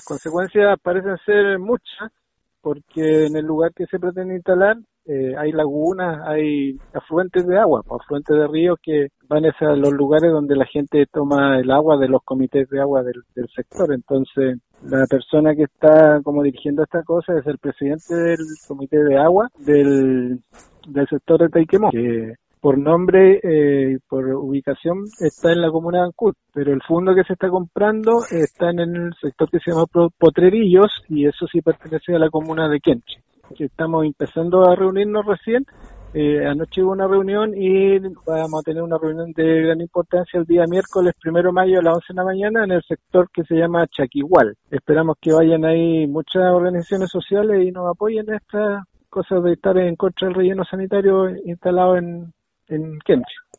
consecuencias parecen ser muchas, porque en el lugar que se pretende instalar hay lagunas, hay afluentes de agua, afluentes de ríos que van hacia los lugares donde la gente toma el agua de los comités de agua del sector. Entonces, la persona que está como dirigiendo esta cosa es el presidente del comité de agua del sector de Taiquemó, que por nombre y por ubicación está en la comuna de Ancud, pero el fondo que se está comprando está en el sector que se llama Potrerillos, y eso sí pertenece a la comuna de Quenche, que estamos empezando a reunirnos recién. Anoche hubo una reunión y vamos a tener una reunión de gran importancia el día miércoles 1 de mayo a las 11 de la mañana en el sector que se llama Chaquigual. Esperamos que vayan ahí muchas organizaciones sociales y nos apoyen en estas cosas de estar en contra del relleno sanitario instalado en Quenche.